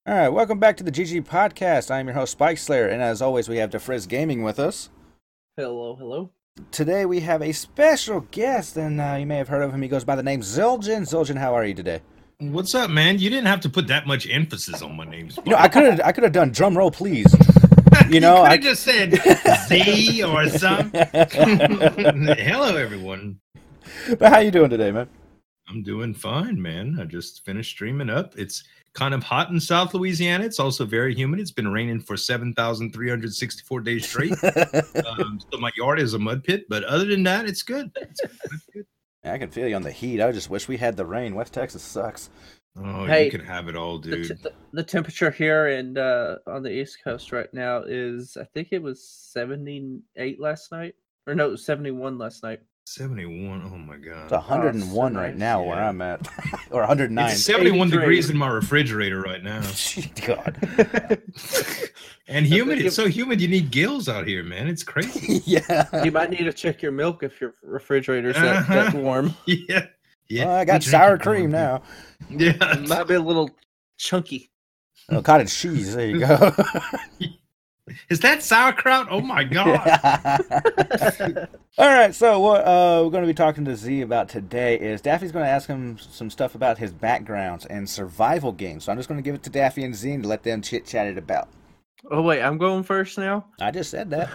All right, welcome back to the GG Podcast. I'm your host, Spike Slayer, and as always, we have DeFrizz Gaming with us. Hello, hello. Today, we have a special guest, and you may have heard of him. He goes by the name Zildjian. Zildjian, how are you today? What's up, man? You didn't have to put that much emphasis on my name. You know, I could have done drum roll, please. You know, I just said Z or something. Hello, everyone. But how you doing today, man? I'm doing fine, man. I just finished streaming up. It's kind of hot in South Louisiana. It's also very humid. It's been raining for 7,364 days straight. So my yard is a mud pit, but other than that, it's good. It's good. I can feel you on the heat. I just wish we had the rain. West Texas sucks. Oh, Hey, you could have it all, dude. The temperature here and on the East Coast right now is, I think it was 78 last night. Or no, it was 71 last night. 71. Oh my god. It's 101 so right nice. now where I'm at. Or 109. It's 71 83. degrees in my refrigerator right now. God. And humid. It's so humid you need gills out here, man. It's crazy. Yeah. You might need to check your milk if your refrigerator's that warm. Yeah. Yeah. Well, I got sour cream now. Yeah. It might be a little chunky. Oh, cottage cheese. There you go. Is that sauerkraut? Oh my god. All right, so what we're going to be talking to Z about today is Daffy's going to ask him some stuff about his backgrounds and survival games. So I'm just going to give it to Daffy and Z and let them chit-chat it about. Oh, wait, I'm going first now? I just said that.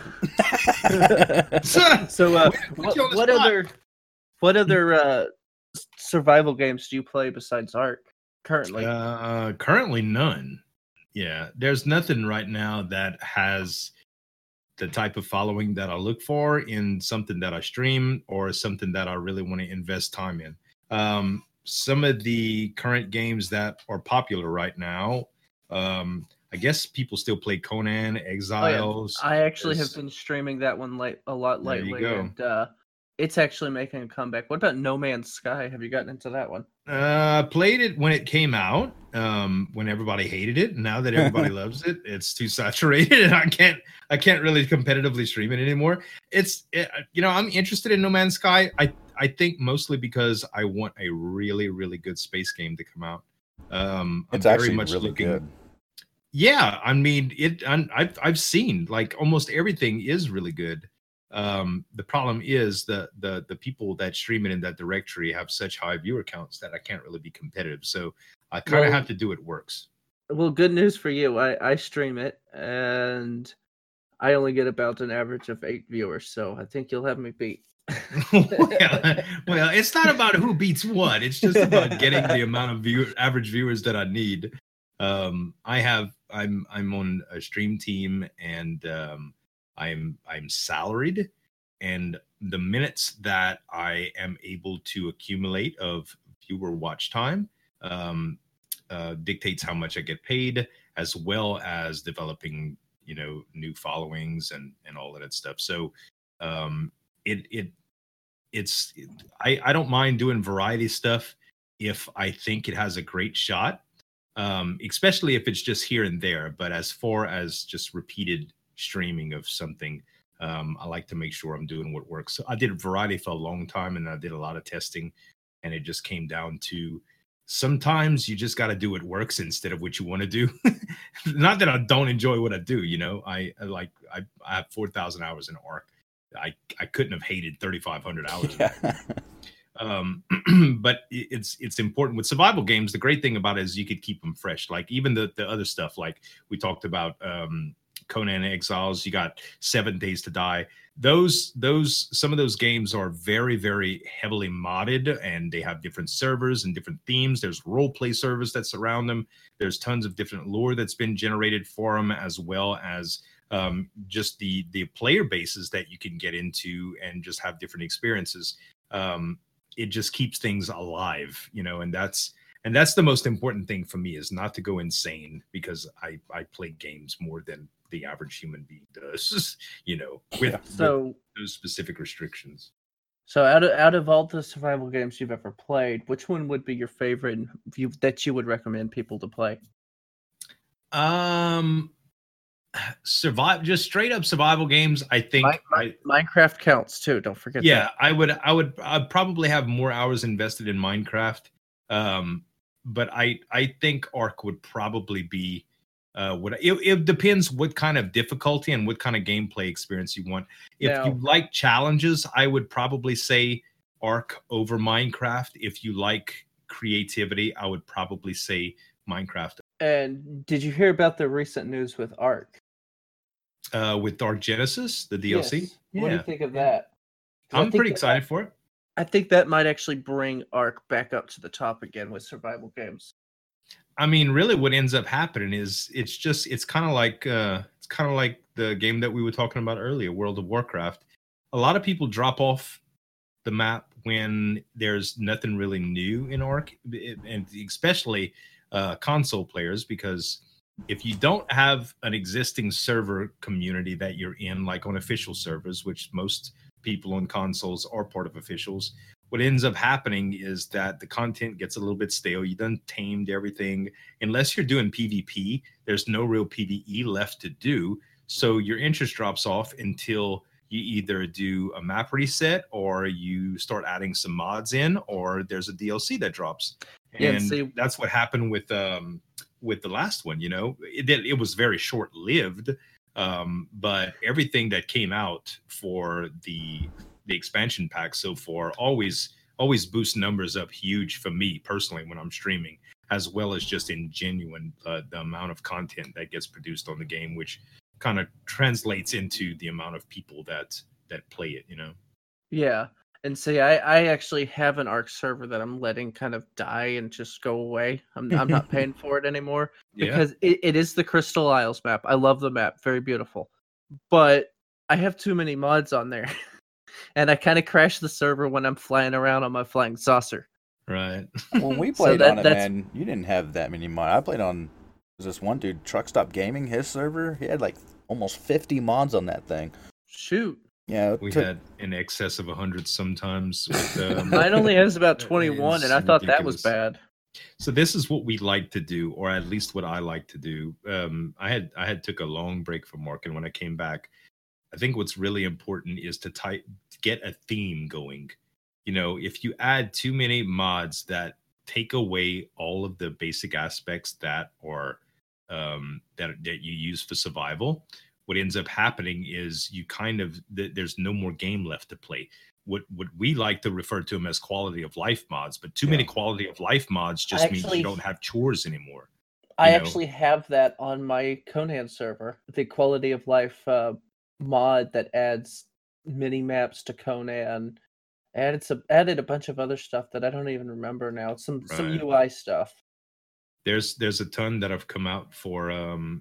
So, Put you on the what spot. other survival games do you play besides Ark currently? Currently none. Yeah, there's nothing right now that has the type of following that I look for in something that I stream or something that I really want to invest time in. Some of the current games that are popular right now, I guess people still play Conan Exiles. I actually have been streaming that one a lot There you lately, go. and it's actually making a comeback. What about No Man's Sky? Have you gotten into that one? Played it when it came out, when everybody hated it. Now that everybody loves it, it's too saturated, and I can't really competitively stream it anymore. I'm interested in No Man's Sky. I think mostly because I want a really, really good space game to come out. It's I'm actually really good. Yeah, I mean I've seen like almost everything is really good. The problem is the people that stream it in that directory have such high viewer counts that I can't really be competitive. So I kind of have to do it works. Well, good news for you. I stream it, and I only get about an average of 8 viewers, so I think you'll have me beat. well, it's not about who beats what. It's just about getting the amount of average viewers that I need. I'm on a stream team, and I'm salaried, and the minutes that I am able to accumulate of viewer watch time dictates how much I get paid, as well as developing, new followings and all of that stuff. So I don't mind doing variety stuff if I think it has a great shot, especially if it's just here and there. But as far as just repeated streaming of something, I like to make sure I'm doing what works. So I did variety for a long time, and I did a lot of testing, and it just came down to sometimes you just got to do what works instead of what you want to do. Not that I don't enjoy what I do, I have 4,000 hours in Ark. I couldn't have hated 3,500 hours. But it's important with survival games. The great thing about it is you could keep them fresh. Like even the other stuff, like we talked about, Conan Exiles, you got 7 Days to Die. Some of those games are very, very heavily modded, and they have different servers and different themes. There's role play servers that surround them. There's tons of different lore that's been generated for them, as well as just the player bases that you can get into and just have different experiences. It just keeps things alive, and that's the most important thing for me, is not to go insane, because I play games more than the average human being does, with those specific restrictions. So out of all the survival games you've ever played, which one would be your favorite that you would recommend people to play? Just straight up survival games. I think Minecraft counts too. Don't forget. Yeah, that. I'd probably have more hours invested in Minecraft. but I think Arc would probably be it depends what kind of difficulty and what kind of gameplay experience you want. If Now- you like challenges, I would probably say Arc over Minecraft. If you like creativity, I would probably say Minecraft. And did you hear about the recent news with Ark? With Dark Genesis, the DLC. Yes. What do you think of that? 'Cause I I'm think pretty that excited for it. I think that might actually bring Ark back up to the top again with survival games. I mean, really, what ends up happening is it's kind of like the game that we were talking about earlier, World of Warcraft. A lot of people drop off the map when there's nothing really new in Ark, and especially console players, because if you don't have an existing server community that you're in, like on official servers, which most people on consoles are part of officials, what ends up happening is that the content gets a little bit stale. You done tamed everything. Unless you're doing PvP, there's no real PvE left to do. So your interest drops off until you either do a map reset or you start adding some mods in, or there's a DLC that drops. Yeah, And see- that's what happened with the last one. You know, it was very short lived, but everything that came out for the expansion pack so far always boost numbers up huge for me personally when I'm streaming, as well as just in genuine the amount of content that gets produced on the game, which kind of translates into the amount of people that play it, you know. Yeah. And see, I actually have an Ark server that I'm letting kind of die and just go away. I'm not paying for it anymore Yeah. because it is the Crystal Isles map. I love the map, very beautiful. But I have too many mods on there. And I kind of crash the server when I'm flying around on my flying saucer. Right. When we So played on it, that's- man, you didn't have that many mods. I played on this one dude, Truck Stop Gaming, his server. He had like almost 50 mods on that thing. Shoot. Yeah, We had in excess of 100 sometimes. With, Mine only has about It 21, and I is thought that was ridiculous. bad. So this is what we like to do, or at least what I like to do. I had took a long break from work, and when I came back, I think what's really important is to get a theme going. You know, if you add too many mods that take away all of the basic aspects that are that you use for survival, what ends up happening is you kind of there's no more game left to play. What we like to refer to them as quality of life mods, but too many quality of life mods just means Actually- you don't have chores anymore. I You know. actually have that on my Conan server, the quality of life mod that adds mini maps to Conan. Added a bunch of other stuff that I don't even remember now. Some Right. UI stuff. There's a ton that have come out for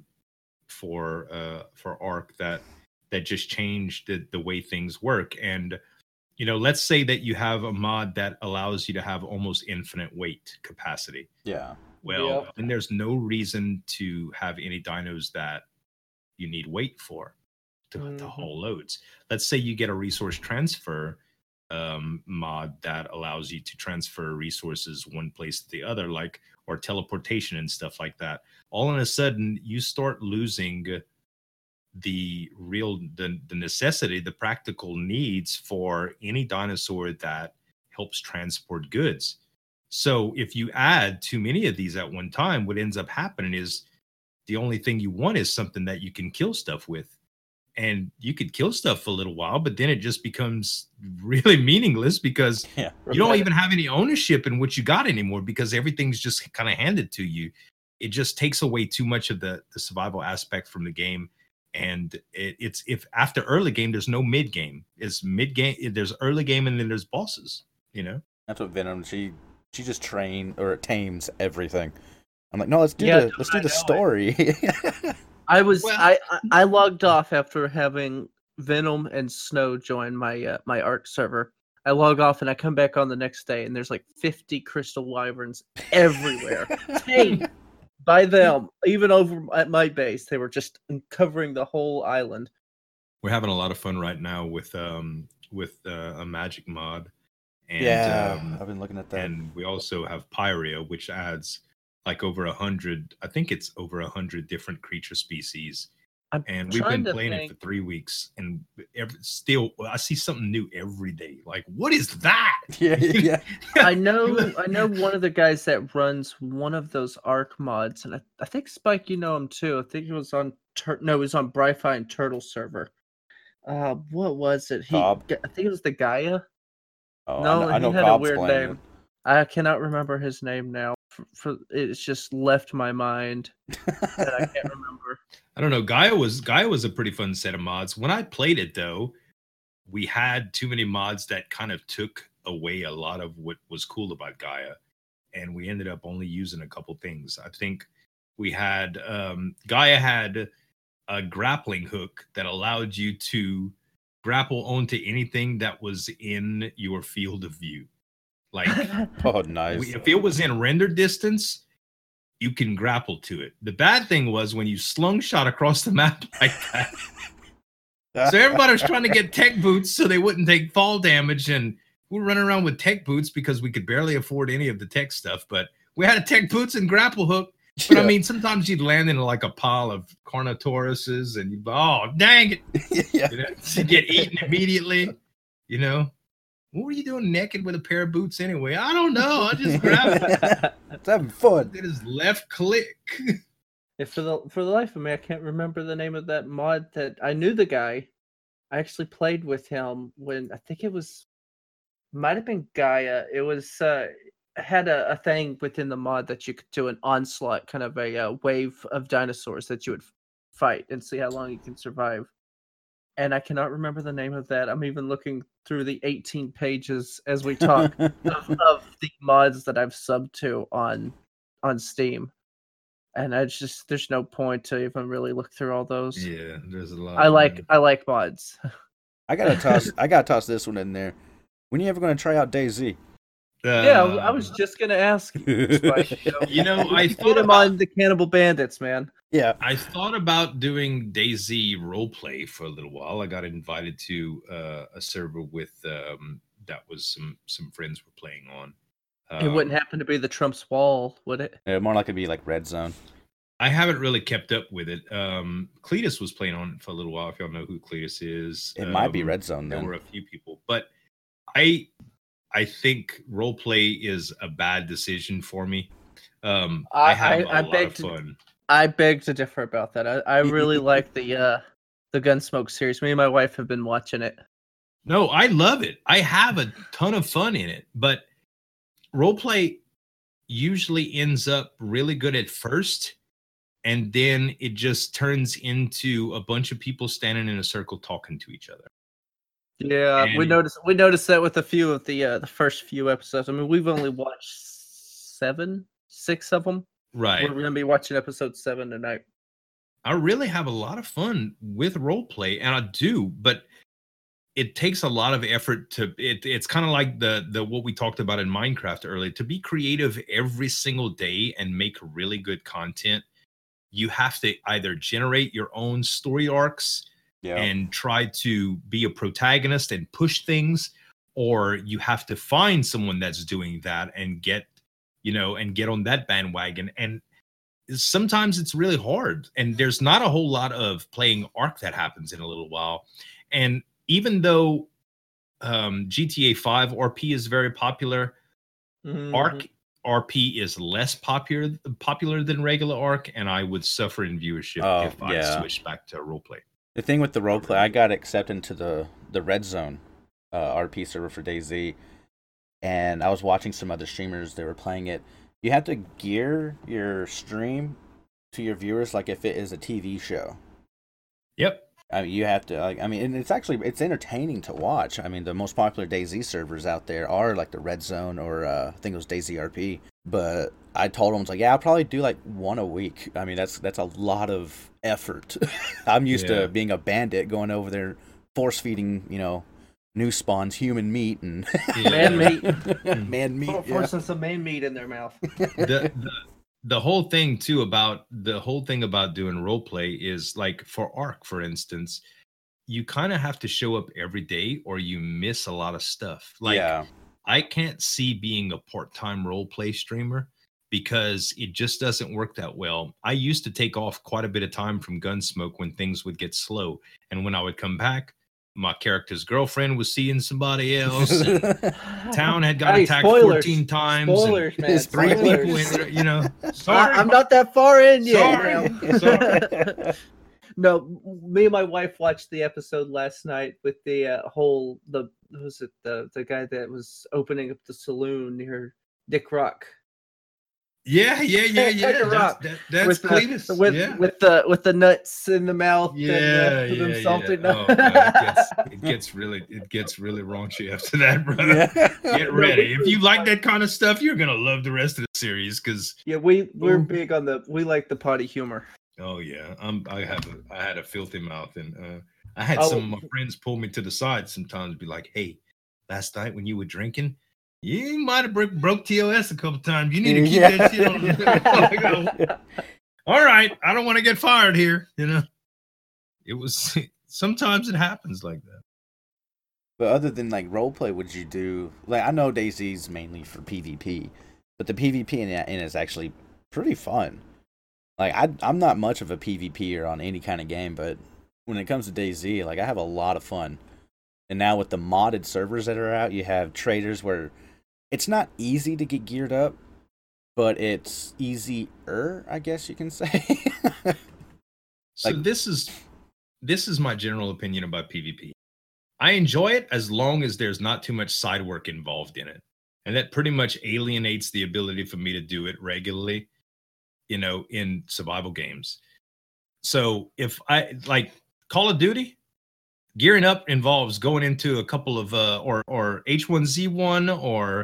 Arc that just changed the way things work. And you know, let's say that you have a mod that allows you to have almost infinite weight capacity. yeah. Well, Yep. then there's no reason to have any dinos that you need weight for to Mhm. haul loads. Let's say you get a resource transfer mod that allows you to transfer resources one place to the other, like, or teleportation and stuff like that. All of a sudden, you start losing the necessity, the practical needs for any dinosaur that helps transport goods. So if you add too many of these at one time, what ends up happening is the only thing you want is something that you can kill stuff with. And you could kill stuff for a little while, but then it just becomes really meaningless because Yeah. you don't even have any ownership in what you got anymore, because everything's just kind of handed to you. It just takes away too much of the survival aspect from the game. And it's if after early game, there's no mid game. It's mid game, there's early game, and then there's bosses, you know? That's what Venom. She just tames everything. I'm like, no, let's do Yeah, the I know it. story. I was Well- I logged off after having Venom and Snow join my my Ark server. I log off and I come back on the next day and there's like 50 crystal wyverns everywhere. Tamed by them, even over at my base. They were just covering the whole island. We're having a lot of fun right now with a magic mod. And, yeah, I've been looking at that. and we also have Pyria, which adds like over 100. I think it's over 100 different creature species I'm And we've trying been to playing it think. for 3 weeks, and still I see something new every day. Like, what is that? Yeah. I know one of the guys that runs one of those Ark mods, and I think Spike, you know him too. I think it was on it was on Bri-Fi and Turtle server. What was it? Cobb? I think it was the Gaia. Oh, No, I he know had a Cobb's weird playing name. I cannot remember his name now. For it's just left my mind that I can't remember. I don't know. Gaia was a pretty fun set of mods. When I played it, though, we had too many mods that kind of took away a lot of what was cool about Gaia, and we ended up only using a couple things. I think we had Gaia had a grappling hook that allowed you to grapple onto anything that was in your field of view. Like, Oh, nice. if it was in render distance, you can grapple to it. The bad thing was when you slungshot across the map like that. So everybody was trying to get tech boots so they wouldn't take fall damage, and we were running around with tech boots because we could barely afford any of the tech stuff. But we had a tech boots and grapple hook. But I mean, sometimes you'd land in like a pile of Carnotauruses, and you'd, oh dang it, Yeah. you know, you get eaten immediately. You know, what were you doing naked with a pair of boots anyway? I don't know. I just grabbed it. It's having fun. Did his left click. For the life of me, I can't remember the name of that mod. That I knew the guy. I actually played with him when I think it might have been Gaia. It was had a thing within the mod that you could do an onslaught, kind of a wave of dinosaurs that you would fight and see how long you can survive. And I cannot remember the name of that. I'm even looking through the 18 pages as we talk of the mods that I've subbed to on Steam. And there's no point to even really look through all those. Yeah, there's a lot. I like mods. I gotta toss this one in there. When are you ever gonna try out DayZ? Yeah, I was just gonna ask you. Spike, you know, I get thought him about, on the Cannibal Bandits, man. Yeah. I thought about doing DayZ roleplay for a little while. I got invited to a server with that was some friends were playing on. It wouldn't happen to be the Trump's Wall, would it? More like it'd be like Red Zone. I haven't really kept up with it. Cletus was playing on it for a little while. If y'all know who Cletus is, It might be Red Zone there then. were a few people, but I think roleplay is a bad decision for me. I have a lot of fun. I beg to differ about that. I really like the Gunsmoke series. Me and my wife have been watching it. No, I love it. I have a ton of fun in it, but roleplay usually ends up really good at first, and then it just turns into a bunch of people standing in a circle talking to each other. Yeah, we noticed that with a few of the first few episodes. I mean, we've only watched 6 of them. Right. We're gonna be watching episode 7 tonight. I really have a lot of fun with roleplay, and I do, but it takes a lot of effort to it's kind of like the what we talked about in Minecraft earlier. To be creative every single day and make really good content, you have to either generate your own story arcs and try to be a protagonist and push things, or you have to find someone that's doing that and get on that bandwagon. And sometimes it's really hard, and there's not a whole lot of playing arc that happens in a little while. And even though GTA 5 RP is very popular, Arc RP is less popular than regular Arc, and I would suffer in viewership if I switched back to roleplay. The thing with the roleplay, I got accepted into the Red Zone RP server for DayZ, and I was watching some other streamers. They were playing it. You have to gear your stream to your viewers like if it is a TV show. Yep. I mean, you have to. And it's entertaining to watch. I mean, the most popular DayZ servers out there are like the Red Zone or I think it was DayZ RP. But I told them, I was like, yeah, I'll probably do like one a week. I mean, that's a lot of effort. I'm used to being a bandit, going over there, force feeding, new spawns human meat and man meat, forcing some man meat in their mouth. The whole thing too about doing roleplay is like for Arc, for instance, you kind of have to show up every day or you miss a lot of stuff. Like I can't see being a part-time roleplay streamer because it just doesn't work that well. I used to take off quite a bit of time from Gunsmoke when things would get slow. And when I would come back, my character's girlfriend was seeing somebody else. Town had got attacked 14 times. Spoilers, man. There's 3 people in there, you know. Sorry, I'm not that far in yet. Sorry. No, me and my wife watched the episode last night with the guy that was opening up the saloon near Dick Rock. Yeah. Rock. That's with Cletus. With the nuts in the mouth. Yeah. Salted Oh, it gets really raunchy after that, brother. Get ready. If you like that kind of stuff, you're gonna love the rest of the series because we're big on we like the potty humor. Oh yeah, I had a filthy mouth, and I had some of my friends pull me to the side sometimes, be like, "Hey, last night when you were drinking, you might have broke TOS a couple times. You need to keep that shit on." All right, I don't want to get fired here. You know, it was sometimes it happens like that. But other than like role play, would you do like I know DayZ's mainly for PvP, but the PvP in it is actually pretty fun. Like I'm not much of a PvPer on any kind of game, but when it comes to DayZ, like I have a lot of fun. And now with the modded servers that are out, you have traders where it's not easy to get geared up, but it's easier, I guess you can say. So this is my general opinion about PvP. I enjoy it as long as there's not too much side work involved in it. And that pretty much alienates the ability for me to do it regularly, you know, in survival games. So if I like Call of Duty, gearing up involves going into a couple of or H1Z1 or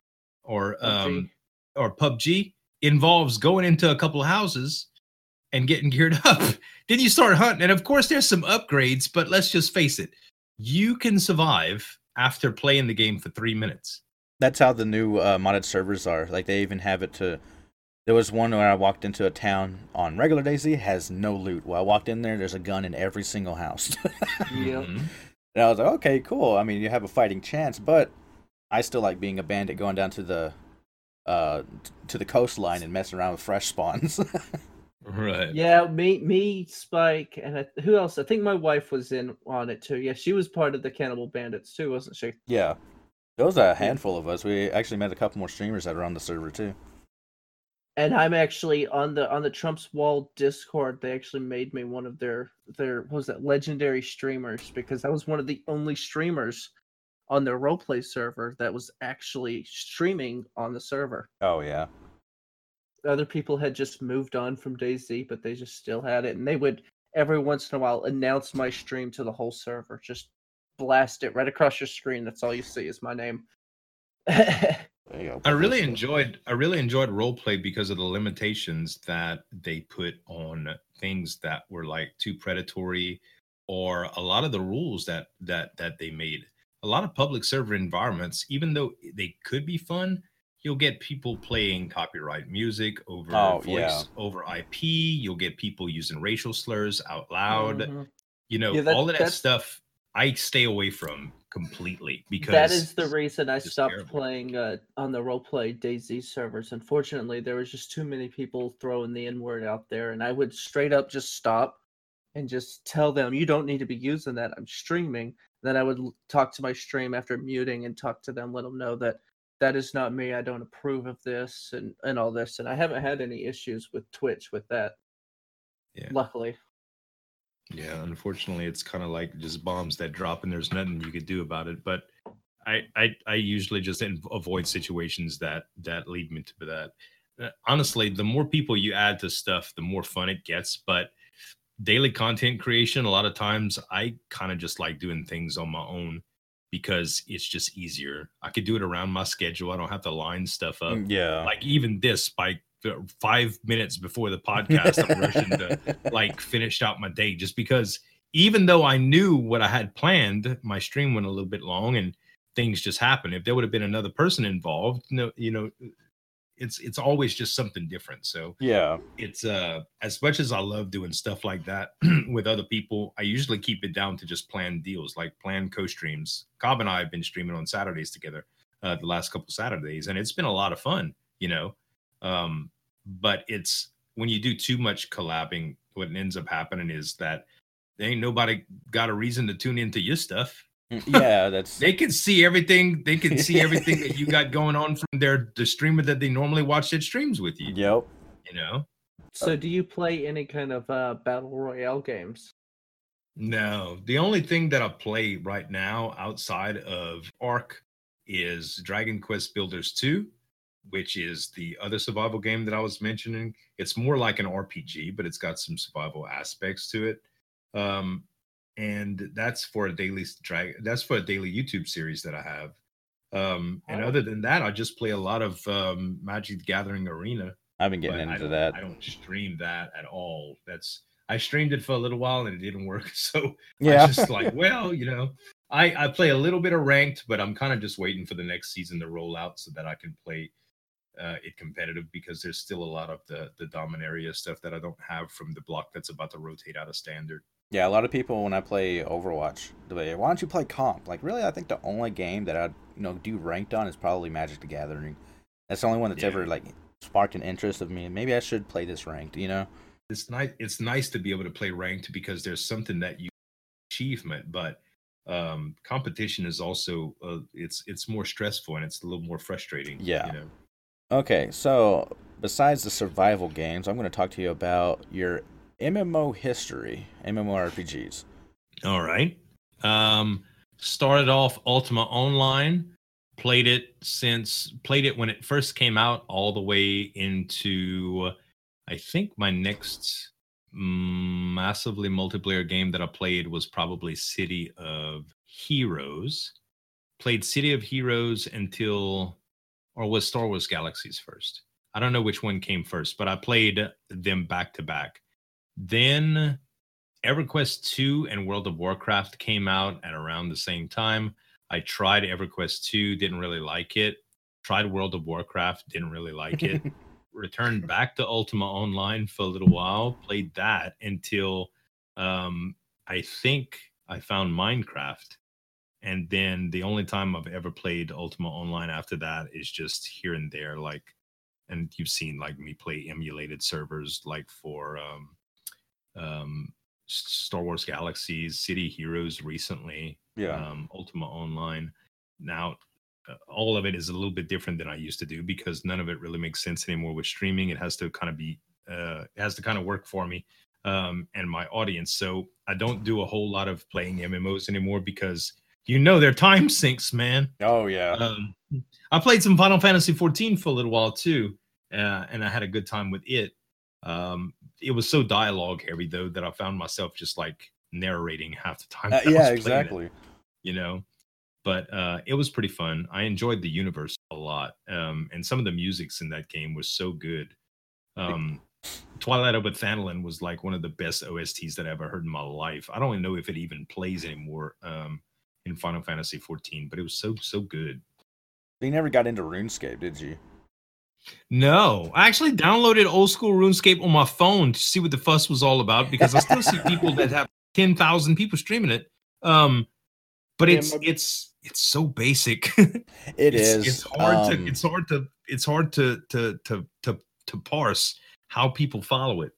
PUBG involves going into a couple of houses and getting geared up. Then you start hunting, and of course there's some upgrades, but let's just face it, you can survive after playing the game for 3 minutes. That's how the new modded servers are. Like they even have it to. There was one where I walked into a town on regular DayZ, has no loot. Well, I walked in there, there's a gun in every single house. Yep. And I was like, okay, cool. I mean, you have a fighting chance, but I still like being a bandit, going down to the coastline and messing around with fresh spawns. Right. Yeah, me, Spike, and who else? I think my wife was in on it too. Yeah, she was part of the Cannibal Bandits too, wasn't she? Yeah. There was a handful of us. We actually met a couple more streamers that are on the server too. And I'm actually on the Trump's Wall Discord. They actually made me one of their what was that, legendary streamers, because I was one of the only streamers on their roleplay server that was actually streaming on the server. Oh yeah. Other people had just moved on from DayZ, but they just still had it, and they would every once in a while announce my stream to the whole server. Just blast it right across your screen. That's all you see is my name. I really enjoyed roleplay because of the limitations that they put on things that were like too predatory, or a lot of the rules that they made. A lot of public server environments, even though they could be fun, you'll get people playing copyright music over voice over IP. You'll get people using racial slurs out loud. Mm-hmm. You know, all of that stuff I stay away from completely, because that is the reason I stopped playing on the roleplay DayZ servers. Unfortunately, there was just too many people throwing the N-word out there, and I would straight up just stop and just tell them, you don't need to be using that. I'm streaming. Then I would talk to my stream after muting and talk to them, let them know that that is not me. I don't approve of this and all this. And I haven't had any issues with Twitch with that. Yeah. Luckily. Yeah, unfortunately, it's kind of like just bombs that drop and there's nothing you could do about it. But I usually just avoid situations that lead me to that. Honestly, the more people you add to stuff, the more fun it gets. But daily content creation, a lot of times I kind of just like doing things on my own because it's just easier. I could do it around my schedule. I don't have to line stuff up. Yeah. Like even this, by 5 minutes before the podcast, I'm rushing to like finish out my day, just because even though I knew what I had planned, my stream went a little bit long and things just happened. If there would have been another person involved, it's always just something different. So yeah, it's as much as I love doing stuff like that with other people, I usually keep it down to just planned deals, like planned co-streams. Cobb and I have been streaming on Saturdays together the last couple Saturdays, and it's been a lot of fun, but it's when you do too much collabing, what ends up happening is that ain't nobody got a reason to tune into your stuff. Yeah, that's They can see everything. They can see everything that you got going on from the streamer that they normally watch that streams with you. Yep. You know. So, do you play any kind of battle royale games? No, the only thing that I play right now outside of Ark is Dragon Quest Builders 2, which is the other survival game that I was mentioning. It's more like an RPG, but it's got some survival aspects to it. And that's for a daily YouTube series that I have. And other than that, I just play a lot of Magic the Gathering Arena. I've been getting into that. I don't stream that at all. I streamed it for a little while and it didn't work. So yeah, I just like, well, I play a little bit of ranked, but I'm kind of just waiting for the next season to roll out so that I can play it competitive, because there's still a lot of the Dominaria stuff that I don't have from the block that's about to rotate out of standard. Yeah, a lot of people when I play Overwatch, they're like, why don't you play comp? Like, really, I think the only game that I'd do ranked on is probably Magic the Gathering. That's the only one that's ever like sparked an interest of me. Maybe I should play this ranked. It's nice. It's nice to be able to play ranked because there's something that you achievement, but competition is also it's more stressful and it's a little more frustrating. Yeah. Okay, so besides the survival games, I'm going to talk to you about your MMO history, MMORPGs. All right. Started off Ultima Online. Played it when it first came out, all the way into, I think my next massively multiplayer game that I played was probably City of Heroes. Played City of Heroes or was Star Wars Galaxies first? I don't know which one came first, but I played them back to back. Then EverQuest 2 and World of Warcraft came out at around the same time. I tried EverQuest 2, didn't really like it. Tried World of Warcraft, didn't really like it. Returned back to Ultima Online for a little while. Played that until I think I found Minecraft. And then the only time I've ever played Ultima Online after that is just here and there. And you've seen me play emulated servers for Star Wars Galaxies, City Heroes recently. Ultima Online. Now, all of it is a little bit different than I used to do because none of it really makes sense anymore with streaming. It has to kind of be, work for me and my audience. So I don't do a whole lot of playing MMOs anymore because their time sinks, man. Oh yeah. I played some Final Fantasy 14 for a little while too, and I had a good time with it. It was so dialogue heavy though that I found myself just narrating half the time. Yeah, exactly. But it was pretty fun. I enjoyed the universe a lot, and some of the musics in that game was so good. Twilight of Thanalan was one of the best OSTs that I ever heard in my life. I don't even know if it even plays anymore in Final Fantasy 14, but it was so good. You never got into RuneScape, did you? No, I actually downloaded old school RuneScape on my phone to see what the fuss was all about because I still see people that have 10,000 people streaming it. But it's so basic. It's hard to parse how people follow it.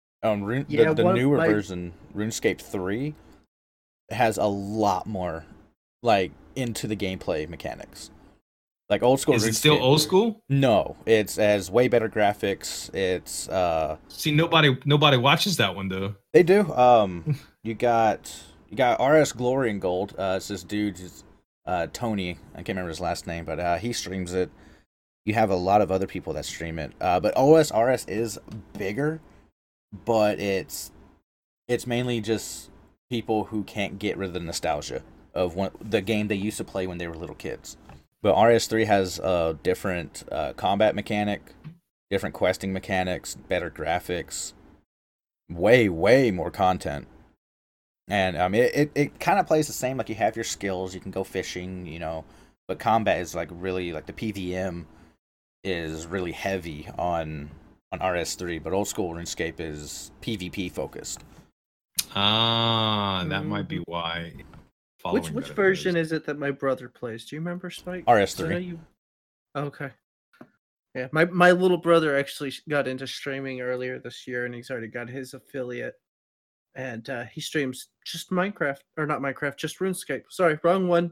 The newer version, RuneScape 3, has a lot more into the gameplay mechanics. Old school. Is it still old school? No, it's as way better graphics. It's see, nobody watches that one though. They do. You got RS Glory and Gold. It's this dude, Tony. I can't remember his last name, but he streams it. You have a lot of other people that stream it. But RS is bigger, but it's mainly just people who can't get rid of the nostalgia of the game they used to play when they were little kids. But RS3 has a different combat mechanic, different questing mechanics, better graphics, way more content. And it kind of plays the same. You have your skills, you can go fishing, but combat is really the PVM is really heavy on RS3, but old school RuneScape is PvP focused. That might be why. Which version is it that my brother plays? Do you remember, Spike? RS3. Okay. Yeah, my little brother actually got into streaming earlier this year, and he's already got his affiliate, and he streams just Minecraft, or not Minecraft, just RuneScape. Sorry, wrong one.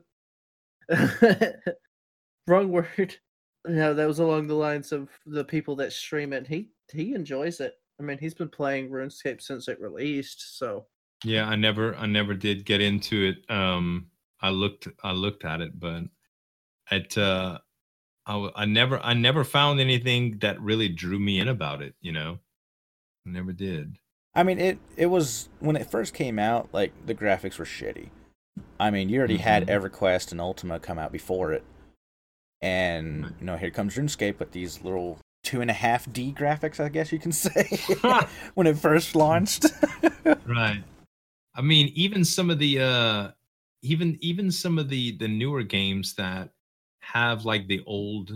Wrong word. No, that was along the lines of the people that stream it. He enjoys it. I mean, he's been playing RuneScape since it released, so Yeah, I never did get into it. I looked at it, but it I never found anything that really drew me in about it. I never did. I mean, it was when it first came out, like the graphics were shitty. I mean, you already had EverQuest and Ultima come out before it, and here comes RuneScape with these little 2.5D graphics, I guess you can say, when it first launched. Right. I mean, even some of the even some of the newer games that have like the old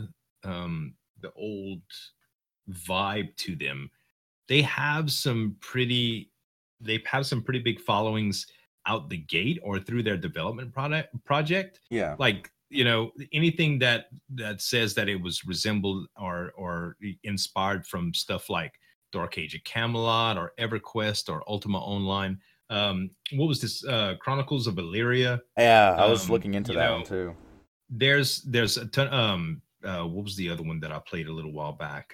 vibe to them, they have some pretty big followings out the gate or through their development project. Yeah. Like, anything that says that it was resembled or inspired from stuff like Dark Age of Camelot or EverQuest or Ultima Online. What was this? Chronicles of Illyria. Yeah, I was looking into that one too. There's a ton. What was the other one that I played a little while back?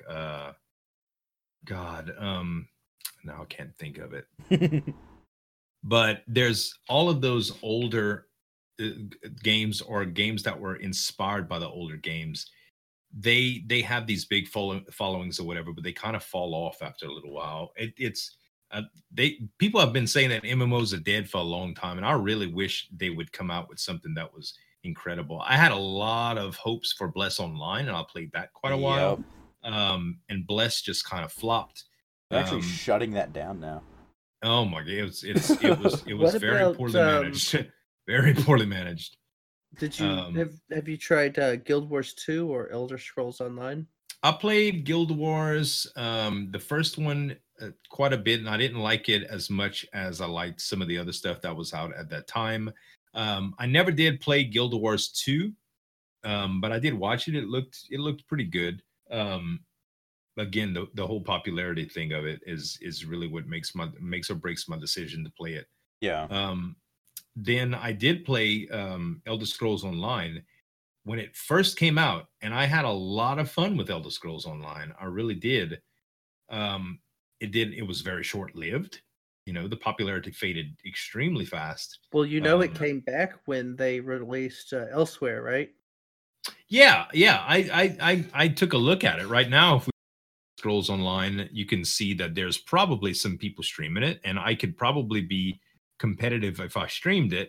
Now I can't think of it. But there's all of those older games or games that were inspired by the older games. They have these big followings or whatever, but they kind of fall off after a little while. People have been saying that MMOs are dead for a long time, and I really wish they would come out with something that was incredible. I had a lot of hopes for Bless Online, and I played that quite a while. And Bless just kind of flopped. They're actually shutting that down now. Oh my god, it was very poorly managed. Very poorly managed. Did you have you tried Guild Wars 2 or Elder Scrolls Online? I played Guild Wars, the first one, quite a bit, and I didn't like it as much as I liked some of the other stuff that was out at that time. I never did play Guild Wars 2, but I did watch it. It looked pretty good. Again, the whole popularity thing of it is really what makes or breaks my decision to play it. Yeah. Then I did play Elder Scrolls Online when it first came out, and I had a lot of fun with Elder Scrolls Online. I really did. It was very short-lived. The popularity faded extrememely fast. Well, it came back when they released Elsewhere, right? Yeah. I took a look at it right now. If we Scrolls Online, you can see that there's probably some people streaming it, and I could probably be competitive if I streamed it.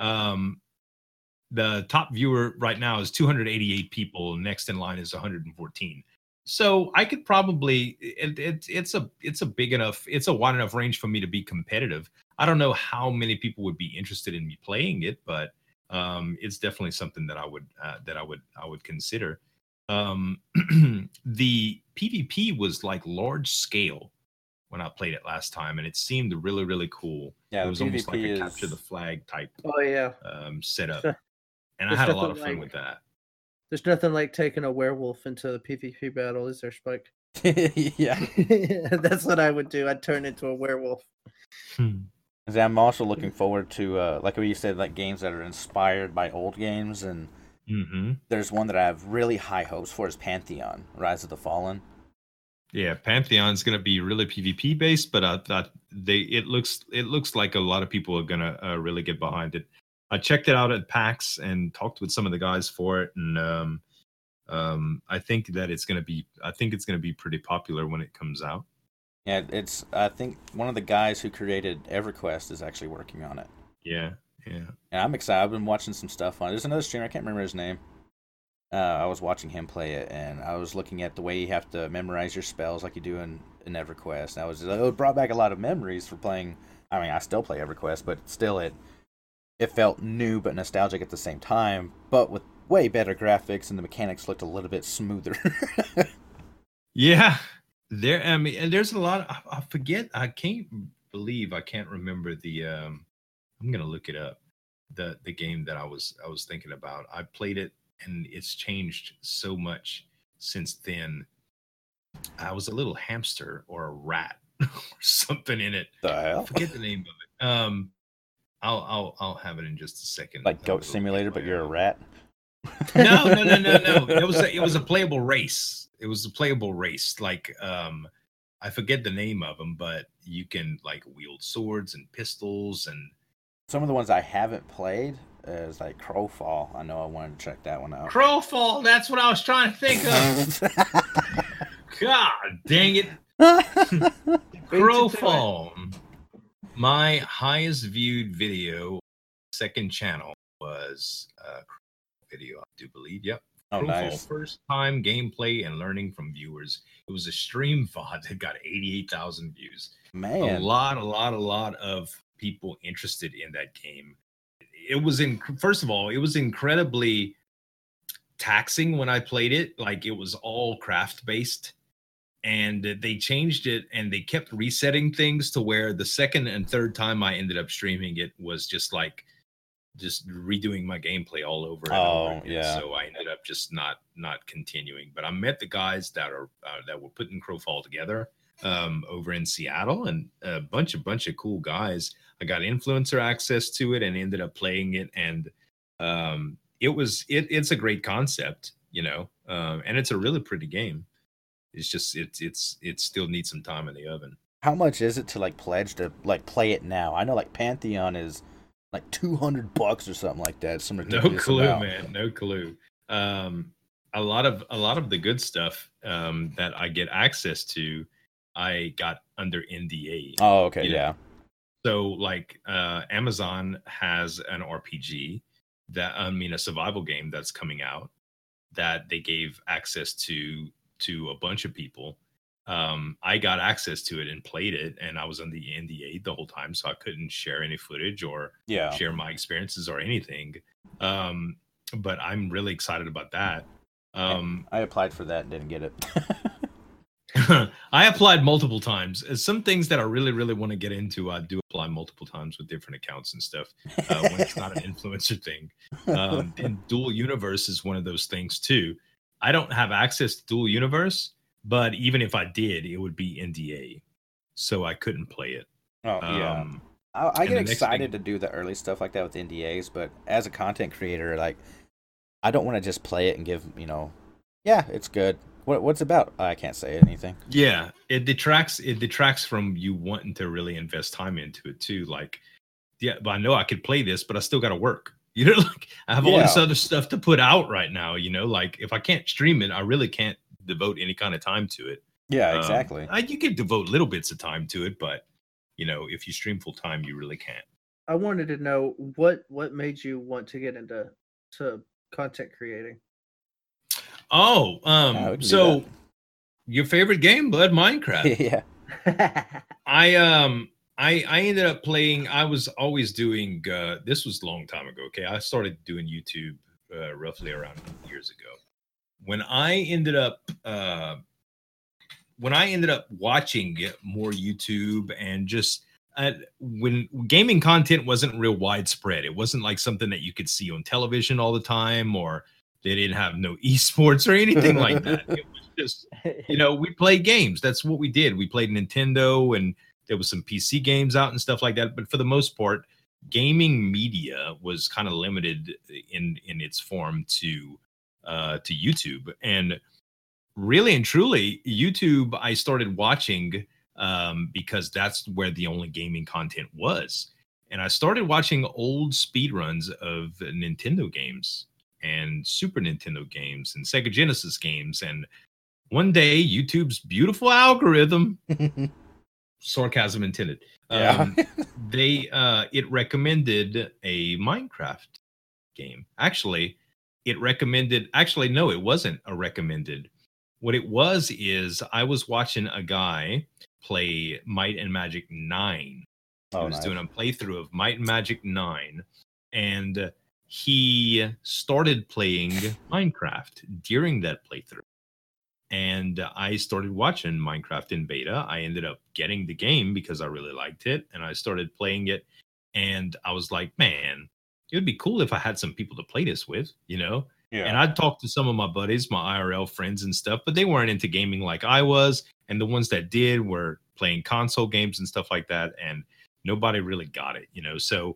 The top viewer right now is 288 people. Next in line is 114. So I could probably it's a big enough, it's a wide enough range for me to be competitive. I don't know how many people would be interested in me playing it, but it's definitely something that I would consider. The PvP was like large scale when I played it last time, and it seemed really, really cool. Yeah, it was almost like a capture the flag type setup. And I had a lot of fun with that. There's nothing like taking a werewolf into a PvP battle, is there, Spike? Yeah. That's what I would do. I'd turn into a werewolf. I'm also looking forward to, like what you said, like games that are inspired by old games, and there's one that I have really high hopes for is Pantheon, Rise of the Fallen. Yeah, Pantheon's going to be really PvP based, but I thought it looks like a lot of people are going to really get behind it. I checked it out at PAX and talked with some of the guys for it, and I think it's going to be pretty popular when it comes out. Yeah, I think one of the guys who created EverQuest is actually working on it. Yeah. And I'm excited. I've been watching some stuff on it. There's another streamer, I can't remember his name. I was watching him play it, and I was looking at the way you have to memorize your spells like you do in EverQuest. And it brought back a lot of memories for playing. I mean, I still play EverQuest, but still it felt new but nostalgic at the same time, but with way better graphics, and the mechanics looked a little bit smoother. Yeah. There's a lot. I forget. I can't remember the. I'm gonna look it up. The game that I was thinking about. I played it, and it's changed so much since then. I was a little hamster or a rat or something in it. The I hell? forget the name of it. I'll have it in just a second. Like I'll Goat go Simulator, get but my, you're a rat. No. It was a playable race. It was a playable race. Like I forget the name of them, but you can like wield swords and pistols and Some of the ones I haven't played is like Crowfall. I know I wanted to check that one out. Crowfall. That's what I was trying to think of. God dang it. Crowfall. My highest viewed video, second channel, was video, I do believe. Yep. Oh, Crowfall. nice. First time gameplay and learning from viewers. It was a stream VOD that got 88,000 views. Man. A lot of people interested in that game. It was first of all, it was incredibly taxing when I played it. Like it was all craft based. And they changed it and they kept resetting things to where the second and third time I ended up streaming it was just redoing my gameplay all over and over again. Yeah. So I ended up just not continuing. But I met the guys that were putting Crowfall together over in Seattle, and a bunch of cool guys. I got influencer access to it and ended up playing it, and it's a great concept, and it's a really pretty game. It's just it still needs some time in the oven. How much is it to like pledge to like play it now? I know like Pantheon is like $200 or something like that. Some No clue, man. No clue. A lot of the good stuff that I get access to, I got under NDA. Oh, okay, yeah. So like Amazon has an RPG a survival game that's coming out that they gave access to a bunch of people. I got access to it and played it, and I was on the NDA the whole time, so I couldn't share any footage or share my experiences or anything. But I'm really excited about that. I applied for that and didn't get it. I applied multiple times. Some things that I really, really want to get into, I do apply multiple times with different accounts and stuff when it's not an influencer thing. And Dual Universe is one of those things too. I don't have access to Dual Universe, but even if I did, it would be NDA, so I couldn't play it. Oh, yeah. I get excited to do the early stuff like that with NDAs, but as a content creator, like, I don't want to just play it and give, yeah, it's good. What's it about? I can't say anything. Yeah, it detracts from you wanting to really invest time into it too. Like, yeah, but I know I could play this, but I still got to work. Like I have all this other stuff to put out right now. Like if I can't stream it, I really can't devote any kind of time to it. Yeah, exactly. You can devote little bits of time to it, but if you stream full time, you really can't. I wanted to know what made you want to get into content creating. Oh, so your favorite game, Bud? Minecraft. Yeah. I ended up playing. I was always doing. This was a long time ago. Okay, I started doing YouTube roughly around 8 years ago. When I ended up watching more YouTube and just when gaming content wasn't real widespread, it wasn't like something that you could see on television all the time, or they didn't have no esports or anything like that. It was just, we played games. That's what we did. We played Nintendo, and there was some PC games out and stuff like that. But for the most part, gaming media was kind of limited in its form to YouTube. And really and truly, YouTube, I started watching because that's where the only gaming content was. And I started watching old speedruns of Nintendo games and Super Nintendo games and Sega Genesis games. And one day, YouTube's beautiful algorithm, sarcasm intended, it recommended a Minecraft game. Actually, it wasn't a recommended. What it was is I was watching a guy play Might and Magic 9. He was doing a playthrough of Might and Magic 9, and he started playing Minecraft during that playthrough. And I started watching Minecraft in beta. I ended up getting the game because I really liked it, and I started playing it. And I was like, man, it would be cool if I had some people to play this with, Yeah. And I'd talk to some of my buddies, my IRL friends and stuff, but they weren't into gaming like I was. And the ones that did were playing console games and stuff like that. And nobody really got it, So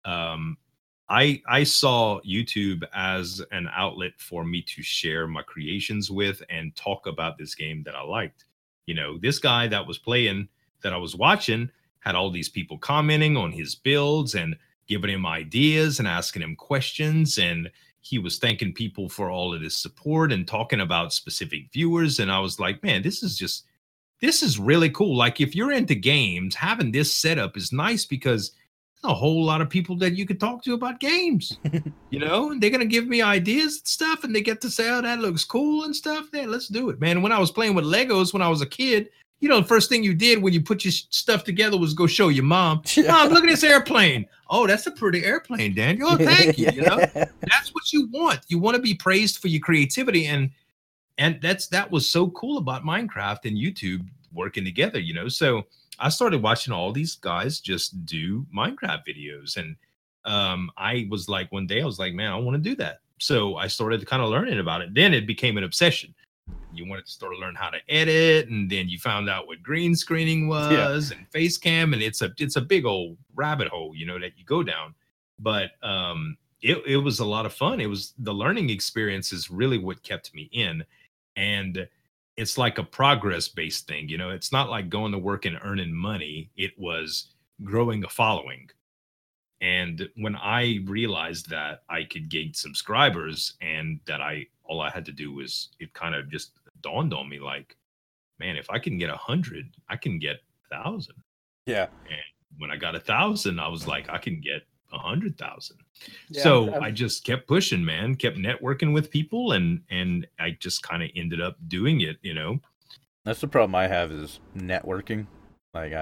I saw YouTube as an outlet for me to share my creations with and talk about this game that I liked. This guy that was playing, that I was watching, had all these people commenting on his builds and giving him ideas and asking him questions. And he was thanking people for all of his support and talking about specific viewers. And I was like, man, this is really cool. Like, if you're into games, having this setup is nice because there's a whole lot of people that you could talk to about games, and they're going to give me ideas and stuff, and they get to say, oh, that looks cool and stuff. Yeah, let's do it, man. When I was playing with Legos when I was a kid, the first thing you did when you put your stuff together was go show your mom. Mom, look at this airplane. Oh, that's a pretty airplane, Daniel. Oh, thank you. That's what you want. You want to be praised for your creativity, and that was so cool about Minecraft and YouTube working together. So I started watching all these guys just do Minecraft videos, and I was like, one day I was like, man, I want to do that. So I started kind of learning about it. Then it became an obsession. You wanted to start to learn how to edit, and then you found out what green screening was and face cam, and it's a big old rabbit hole, that you go down. But it was a lot of fun. It was the learning experience is really what kept me in, and it's like a progress based thing. It's not like going to work and earning money. It was growing a following. And when I realized that I could gain subscribers and that all I had to do was, it kind of just dawned on me like, man, if I can get 100, I can get 1,000. Yeah. And when I got 1,000, I was like, I can get 100,000. Yeah, so I just kept pushing, man, kept networking with people, and I just kind of ended up doing it, That's the problem I have is networking. Like,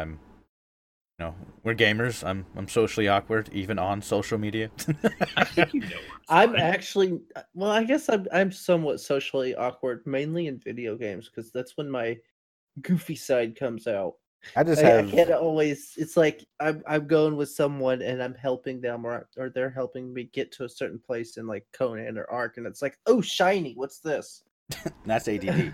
we're gamers. I'm socially awkward, even on social media. I think I'm actually, well, I guess I'm somewhat socially awkward, mainly in video games, because that's when my goofy side comes out. I can't always. It's like I'm going with someone and I'm helping them, or they're helping me get to a certain place in like Conan or Ark, and it's like, oh, shiny, what's this? That's ADD.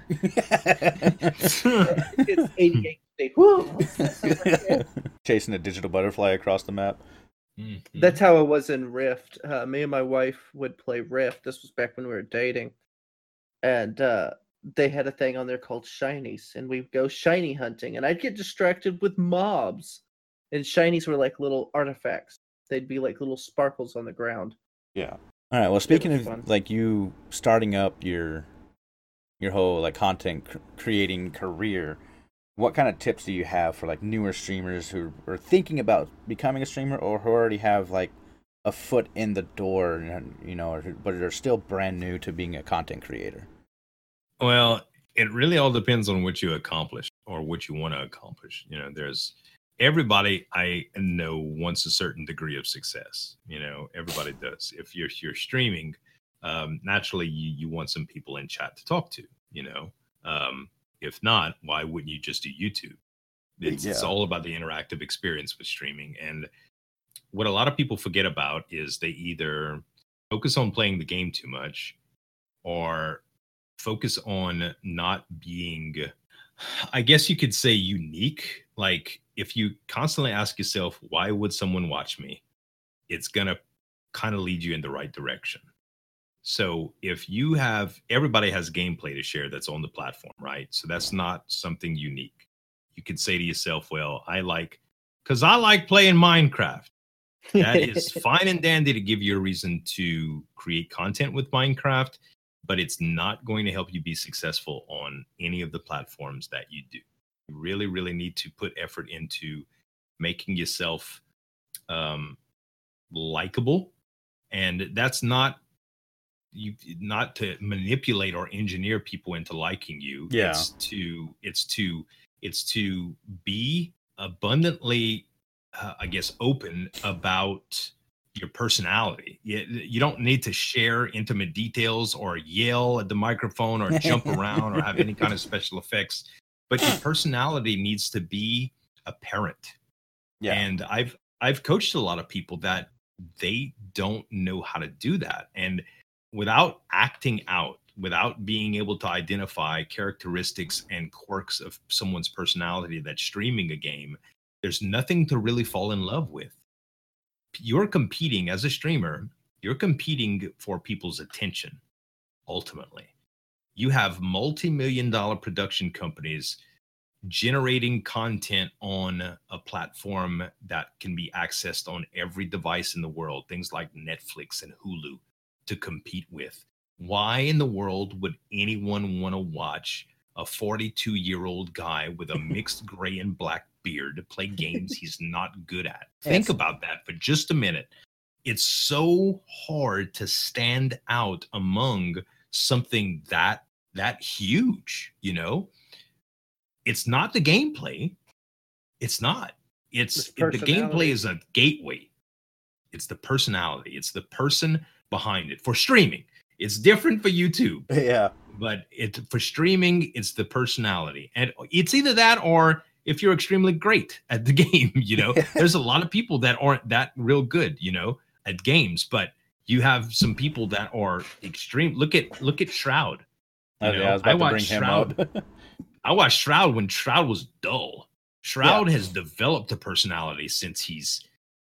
It's 88. Whoa, what's this? Chasing a digital butterfly across the map. Mm-hmm. That's how it was in Rift. Me and my wife would play Rift. This was back when we were dating, and they had a thing on there called shinies, and we'd go shiny hunting, and I'd get distracted with mobs, and shinies were like little artifacts. They'd be like little sparkles on the ground. Yeah. All right. Well, speaking of fun. like you starting up your whole like content creating career, what kind of tips do you have for like newer streamers who are thinking about becoming a streamer, or who already have like a foot in the door, but are still brand new to being a content creator? Well, it really all depends on what you accomplish or what you want to accomplish. There's everybody I know wants a certain degree of success. Everybody does. If you're streaming, naturally you want some people in chat to talk to. If not, why wouldn't you just do YouTube? It's all about the interactive experience with streaming. And what a lot of people forget about is they either focus on playing the game too much, or focus on not being, I guess you could say, unique. Like, if you constantly ask yourself, why would someone watch me? It's going to kind of lead you in the right direction. So if you have, everybody has gameplay to share that's on the platform, right? So that's not something unique. You could say to yourself, well, I like playing Minecraft. That is fine and dandy to give you a reason to create content with Minecraft, but it's not going to help you be successful on any of the platforms that you do. You really, really need to put effort into making yourself likable. And that's not to manipulate or engineer people into liking you. Yeah. It's to be abundantly, I guess, open about your personality. You don't need to share intimate details or yell at the microphone or jump around or have any kind of special effects, but your personality needs to be apparent. Yeah. And I've coached a lot of people that they don't know how to do that. And without acting out, without being able to identify characteristics and quirks of someone's personality that's streaming a game, there's nothing to really fall in love with. You're competing as a streamer, you're competing for people's attention. Ultimately, you have multi-million-dollar production companies generating content on a platform that can be accessed on every device in the world, things like Netflix and Hulu, to compete with. Why in the world would anyone want to watch a 42-year-old guy with a mixed gray and black beard play games he's not good at? Think about that for just a minute. It's so hard to stand out among something that huge, you know? It's not the gameplay. It's not. It's the gameplay is a gateway. It's the personality. It's the person behind it. For streaming, it's different for YouTube. Yeah. But for streaming, it's the personality. And it's either that or if you're extremely great at the game, you know. There's a lot of people that aren't that real good, you know, at games, but you have some people that are extreme. Look at Shroud. I was about to bring him up. I watched Shroud when Shroud was dull. Shroud has developed a personality since he's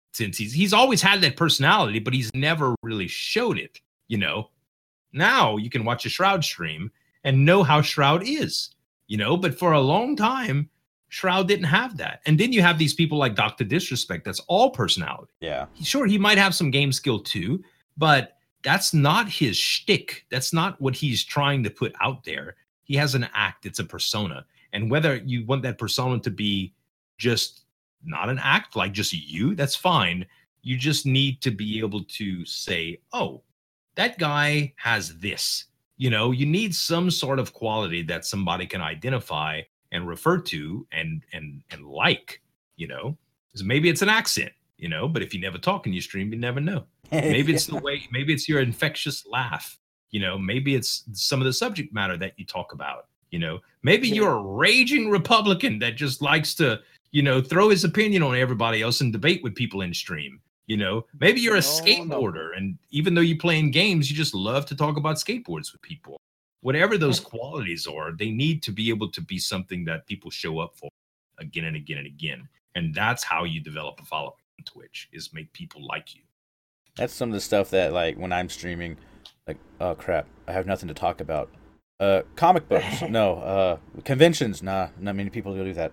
always had that personality, but he's never really showed it, you know. Now you can watch a Shroud stream and know how Shroud is, you know, but for a long time, Shroud didn't have that. And then you have these people like Dr. Disrespect, that's all personality. Yeah. Sure, he might have some game skill too, but that's not his shtick. That's not what he's trying to put out there. He has an act, it's a persona. And whether you want that persona to be just not an act, like just you, that's fine. You just need to be able to say, oh, that guy has this. You know, you need some sort of quality that somebody can identify and refer to and like, you know. Because maybe it's an accent, you know, but if you never talk in your stream, you never know. Maybe it's the way, maybe it's your infectious laugh. You know, maybe it's some of the subject matter that you talk about, you know. Maybe you're a raging Republican that just likes to, you know, throw his opinion on everybody else and debate with people in stream, you know. Maybe you're a skateboarder, and even though you play in games, you just love to talk about skateboards with people. Whatever those qualities are, they need to be able to be something that people show up for again and again and again. And that's how you develop a following on Twitch, is make people like you. That's some of the stuff that, like, when I'm streaming, like, oh crap, I have nothing to talk about. Comic books, no. Conventions, nah, not many people do that.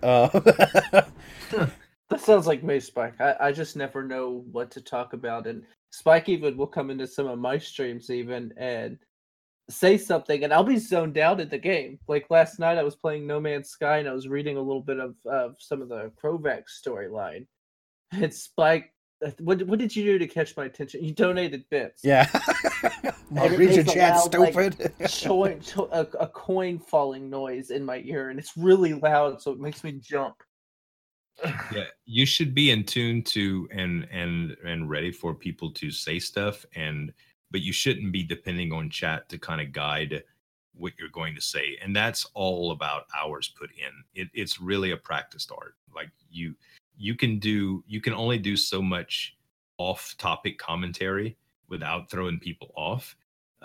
That sounds like me, Spike. I just never know what to talk about, and Spike even will come into some of my streams even and say something, and I'll be zoned out in the game. Like last night, I was playing No Man's Sky, and I was reading a little bit of some of the Krovax storyline. And Spike, what did you do to catch my attention? You donated bits. Yeah. Read your chat, stupid. Like, a coin falling noise in my ear, and it's really loud, so it makes me jump. Yeah, you should be in tune to and ready for people to say stuff, but you shouldn't be depending on chat to kind of guide what you're going to say. And that's all about hours put in. It's really a practiced art. Like you can only do so much off-topic commentary without throwing people off.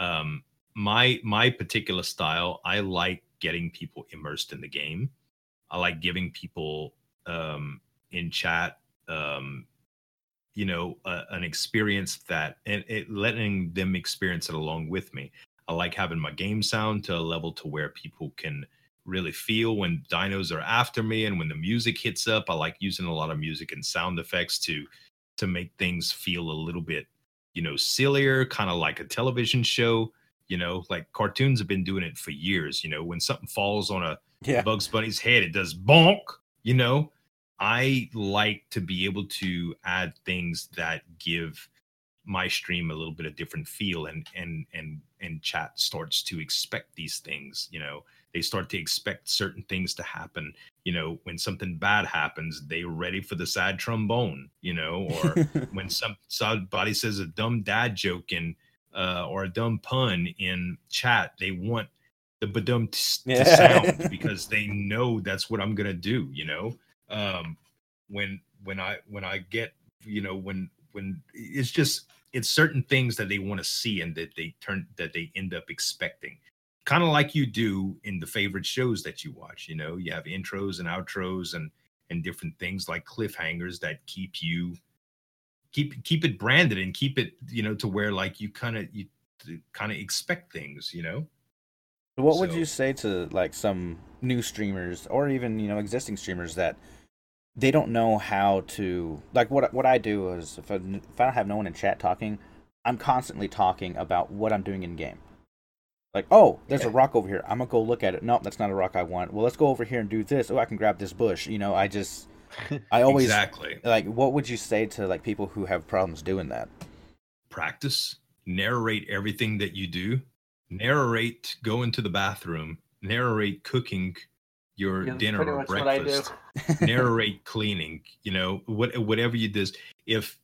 My particular style, I like getting people immersed in the game. I like giving people in chat, you know, an experience that, and letting them experience it along with me. I like having my game sound to a level to where people can really feel when dinos are after me, and when the music hits up. I like using a lot of music and sound effects to make things feel a little bit, you know, sillier, kind of like a television show. You know, like cartoons have been doing it for years. You know, when something falls on a Bugs Bunny's head, it does bonk. You know, I like to be able to add things that give my stream a little bit of different feel, and chat starts to expect these things. You know, they start to expect certain things to happen. You know, when something bad happens, they're ready for the sad trombone, you know, or when somebody says a dumb dad joke or a dumb pun in chat, they want the badum to sound because they know that's what I'm going to do, you know. When I get, you know, when when it's certain things that they want to see and that they end up expecting. Kind of like you do in the favorite shows that you watch. You know, you have intros and outros and different things like cliffhangers that keep it branded and keep it, you know, to where like you kind of expect things, you know. What would you say to like some new streamers or even, you know, existing streamers that they don't know how to, like, what I do is if I don't have no one in chat talking, I'm constantly talking about what I'm doing in game. Like, oh, there's a rock over here. I'm gonna go look at it. Nope, that's not a rock I want. Well, let's go over here and do this. Oh, I can grab this bush. You know, I always exactly. Like, what would you say to like people who have problems doing that? Practice, narrate everything that you do. Narrate going to the bathroom. Narrate cooking your dinner or breakfast. Narrate cleaning. You know, whatever you do. If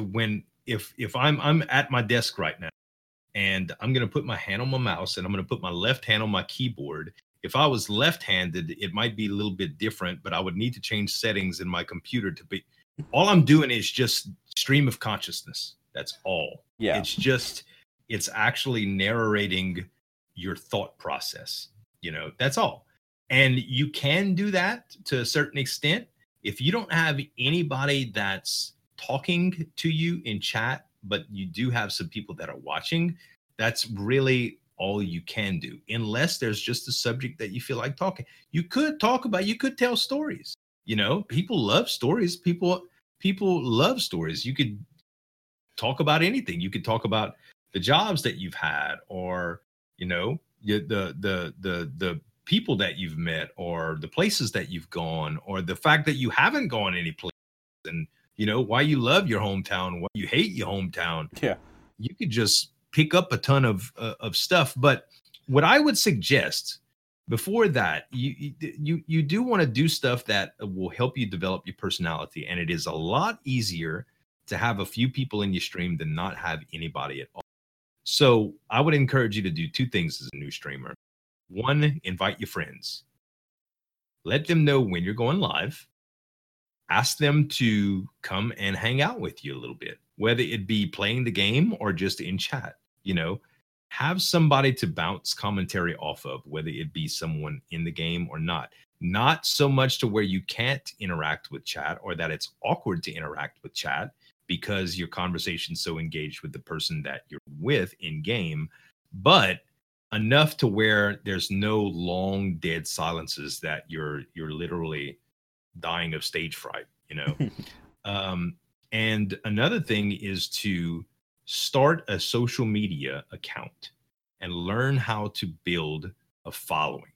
I'm at my desk right now, and I'm going to put my hand on my mouse and I'm going to put my left hand on my keyboard. If I was left-handed, it might be a little bit different, but I would need to change settings in my computer to be. All I'm doing is just stream of consciousness. That's all. Yeah. It's actually narrating your thought process. You know, that's all. And you can do that to a certain extent. If you don't have anybody that's talking to you in chat, but you do have some people that are watching, that's really all you can do, unless there's just a subject that you feel like talking. You could tell stories. You know, people love stories. People love stories. You could talk about anything. You could talk about the jobs that you've had, or, you know, the people that you've met, or the places that you've gone, or the fact that you haven't gone any place, and you know, why you love your hometown, why you hate your hometown. Yeah. You could just pick up a ton of stuff. But what I would suggest before that, you do want to do stuff that will help you develop your personality. And it is a lot easier to have a few people in your stream than not have anybody at all. So I would encourage you to do two things as a new streamer. One, invite your friends. Let them know when you're going live. Ask them to come and hang out with you a little bit, whether it be playing the game or just in chat. You know, have somebody to bounce commentary off of, whether it be someone in the game or not. Not so much to where you can't interact with chat or that it's awkward to interact with chat because your conversation's so engaged with the person that you're with in game, but enough to where there's no long dead silences that you're literally dying of stage fright, you know. And another thing is to start a social media account and learn how to build a following.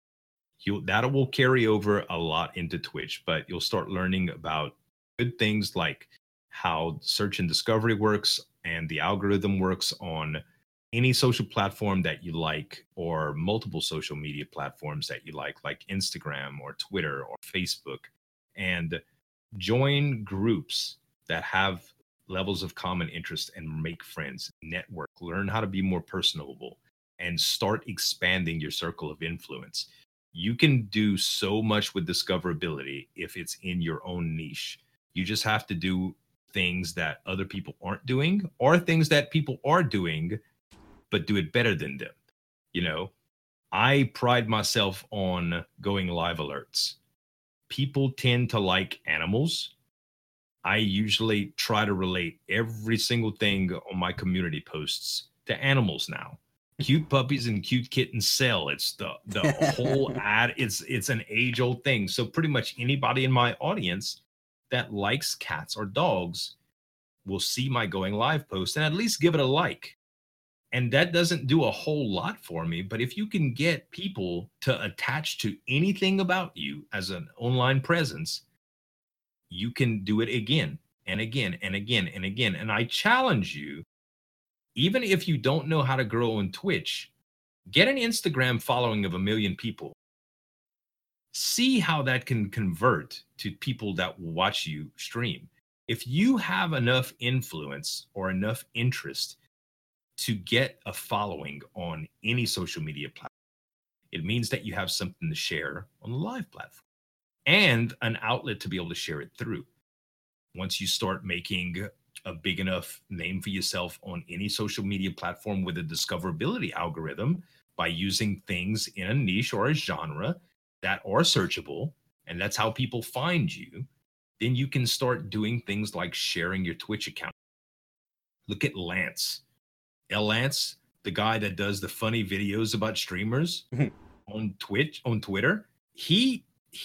That will carry over a lot into Twitch, but you'll start learning about good things like how search and discovery works and the algorithm works on any social platform that you like, or multiple social media platforms that you like Instagram or Twitter or Facebook, and join groups that have levels of common interest and make friends, network, learn how to be more personable, and start expanding your circle of influence. You can do so much with discoverability if it's in your own niche. You just have to do things that other people aren't doing, or things that people are doing but do it better than them. You know, I pride myself on going live alerts. People tend to like animals. I usually try to relate every single thing on my community posts to animals now. Cute puppies and cute kittens sell. It's the whole ad. It's an age-old thing. So pretty much anybody in my audience that likes cats or dogs will see my going live post and at least give it a like. And that doesn't do a whole lot for me. But if you can get people to attach to anything about you as an online presence, you can do it again and again and again and again. And I challenge you, even if you don't know how to grow on Twitch, get an Instagram following of 1 million people. See how that can convert to people that will watch you stream. If you have enough influence or enough interest to get a following on any social media platform, it means that you have something to share on the live platform and an outlet to be able to share it through. Once you start making a big enough name for yourself on any social media platform with a discoverability algorithm by using things in a niche or a genre that are searchable, and that's how people find you, then you can start doing things like sharing your Twitch account. Look at Lance. Lance, the guy that does the funny videos about streamers on Twitch, on Twitter, he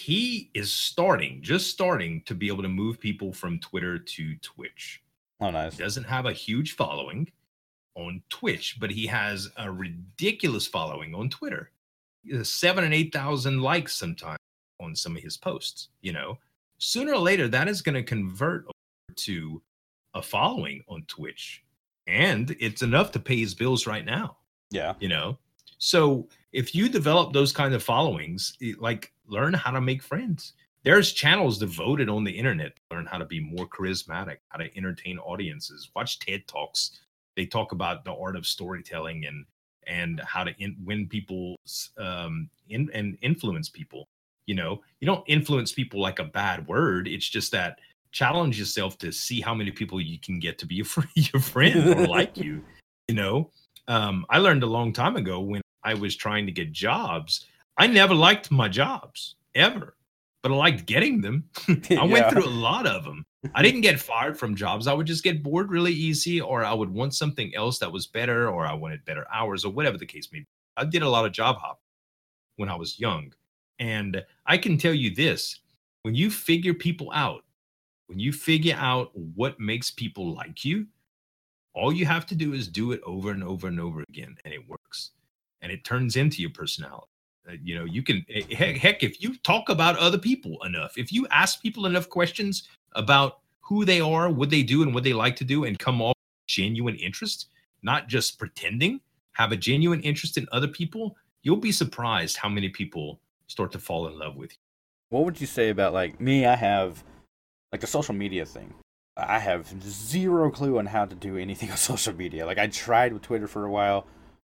is just starting to be able to move people from Twitter to Twitch. Oh, nice. He doesn't have a huge following on Twitch, but he has a ridiculous following on Twitter. 7,000 and 8,000 likes sometimes on some of his posts. You know, sooner or later that is going to convert over to a following on Twitch, and it's enough to pay his bills right now. Yeah. You know, so if you develop those kind of followings, like learn how to make friends. There's channels devoted on the internet to learn how to be more charismatic, how to entertain audiences. Watch TED Talks. They talk about the art of storytelling and how to win people and influence people. You know, you don't influence people like a bad word. It's just that challenge yourself to see how many people you can get to be your friend or like you. You know, I learned a long time ago when I was trying to get jobs. I never liked my jobs ever, but I liked getting them. I went through a lot of them. I didn't get fired from jobs. I would just get bored really easy, or I would want something else that was better, or I wanted better hours, or whatever the case may be. I did a lot of job hopping when I was young. And I can tell you this, when you figure people out, when you figure out what makes people like you, all you have to do is do it over and over and over again, and it works. And it turns into your personality. You know, you can, heck, if you talk about other people enough, if you ask people enough questions about who they are, what they do, and what they like to do, and come off genuine interest, not just pretending, have a genuine interest in other people, you'll be surprised how many people start to fall in love with you. What would you say about, like, me? I have, like, the social media thing. I have zero clue on how to do anything on social media. Like, I tried with Twitter for a while.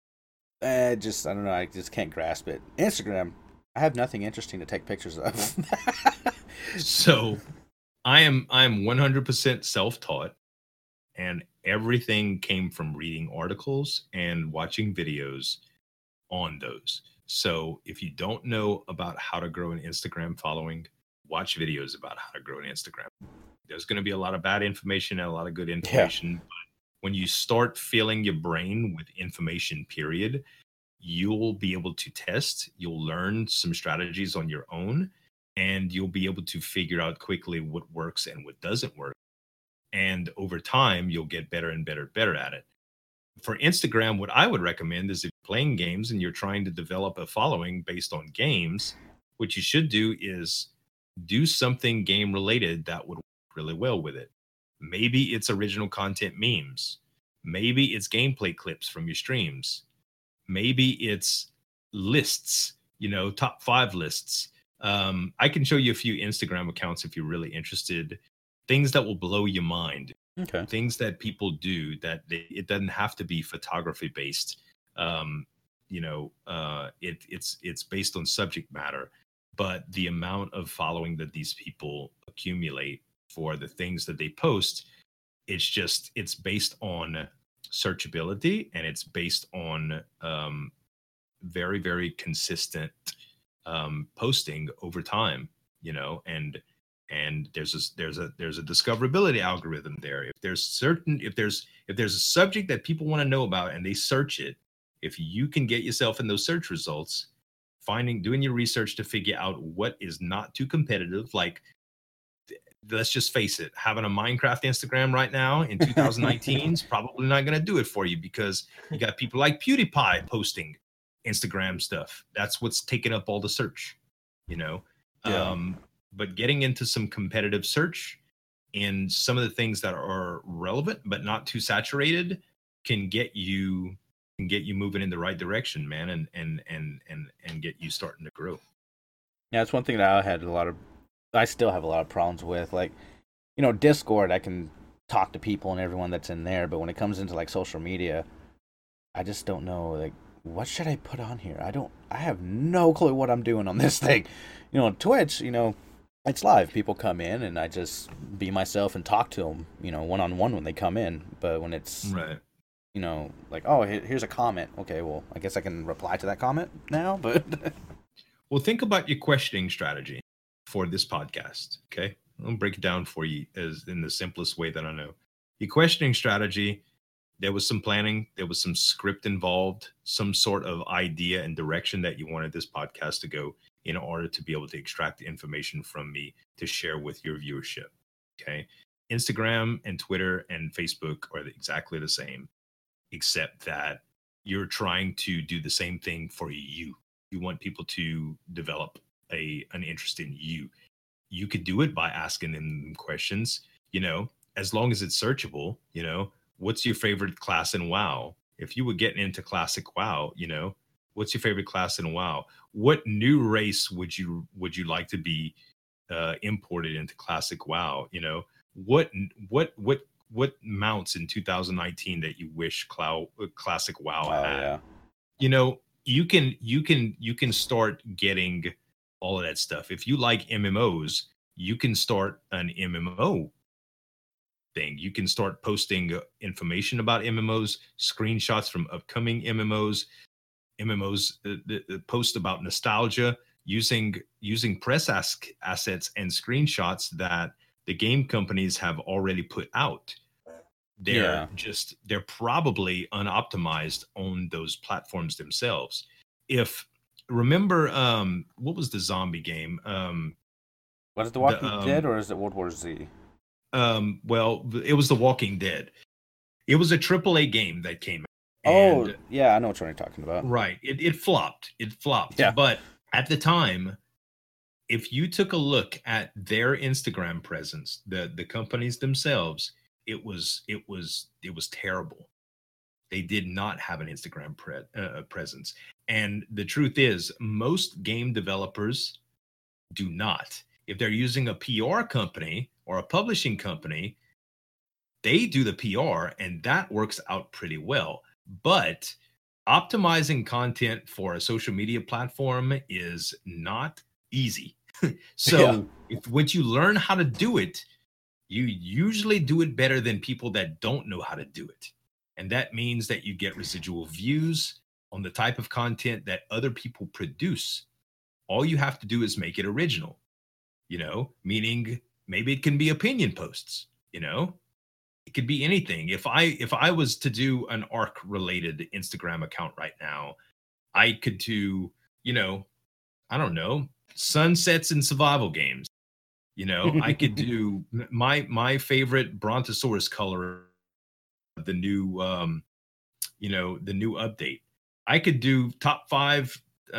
I don't know. I just can't grasp it. Instagram, I have nothing interesting to take pictures of. So I am 100% self-taught, and everything came from reading articles and watching videos on those. So if you don't know about how to grow an Instagram following, watch videos about how to grow an Instagram. There's going to be a lot of bad information and a lot of good information. But when you start filling your brain with information, period, you'll be able to test, you'll learn some strategies on your own, and you'll be able to figure out quickly what works and what doesn't work. And over time, you'll get better and better at it. For Instagram, what I would recommend is if you're playing games and you're trying to develop a following based on games, what you should do is do something game related that would work really well with it. Maybe it's original content memes. Maybe it's gameplay clips from your streams. Maybe it's lists, you know, top 5 lists. I can show you a few Instagram accounts if you're really interested. Things that will blow your mind. Okay. Things that people do that it doesn't have to be photography based. You know, it's based on subject matter, but the amount of following that these people accumulate for the things that they post, it's based on searchability, and it's based on very, very consistent posting over time, you know, and there's a discoverability algorithm there. If there's a subject that people want to know about and they search it, if you can get yourself in those search results, doing your research to figure out what is not too competitive, like, let's just face it, having a Minecraft Instagram right now in 2019 is probably not going to do it for you, because you got people like PewDiePie posting Instagram stuff. That's what's taking up all the search, you know? Yeah. But getting into some competitive search in some of the things that are relevant but not too saturated can get you moving in the right direction, man, and get you starting to grow. Yeah, it's one thing that I still have a lot of problems with. Like, you know, Discord, I can talk to people and everyone that's in there, but when it comes into like social media, I just don't know, like, what should I put on here? I have no clue what I'm doing on this thing. You know, on Twitch, you know, It's live. People come in, and I just be myself and talk to them, one-on-one when they come in. But when it's, Right. like, oh, here's a comment. Okay, well, I guess I can reply to that comment now, but... Well, think about your questioning strategy for this podcast, okay? I'll break it down for you as in the simplest way that I know. Your questioning strategy, there was some planning, there was some script involved, some sort of idea and direction that you wanted this podcast to go in order to be able to extract the information from me to share with your viewership, okay? Instagram and Twitter and Facebook are exactly the same, except that you're trying to do the same thing for you. You want people to develop an interest in you. You could do it by asking them questions, as long as it's searchable, what's your favorite class in WoW? If you were getting into classic WoW, what's your favorite class in WoW? What new race would you like to be imported into classic WoW? What mounts in 2019 that you wish classic WoW had? Yeah. You can start getting all of that stuff. If you like MMOs, you can start an MMO thing. You can start posting information about MMOs, screenshots from upcoming MMOs, the post about nostalgia, using press assets and screenshots that the game companies have already put out. They're probably unoptimized on those platforms themselves. Remember, what was the zombie game? Was it The Walking Dead or is it World War Z? Well, it was The Walking Dead. It was a AAA game that came out. Oh, yeah, I know what you're talking about. Right. It flopped. It flopped. Yeah. But at the time, if you took a look at their Instagram presence, the companies themselves, it was terrible. They did not have an Instagram presence. And the truth is, most game developers do not. If they're using a PR company or a publishing company, they do the PR, and that works out pretty well. But optimizing content for a social media platform is not easy. So once you learn how to do it, you usually do it better than people that don't know how to do it. And that means that you get residual views on the type of content that other people produce. All you have to do is make it original, meaning maybe it can be opinion posts, it could be anything. If I was to do an ARC related Instagram account right now, I could do, I don't know, sunsets and survival games. I could do my favorite Brontosaurus color, the new the new update. I could do top 5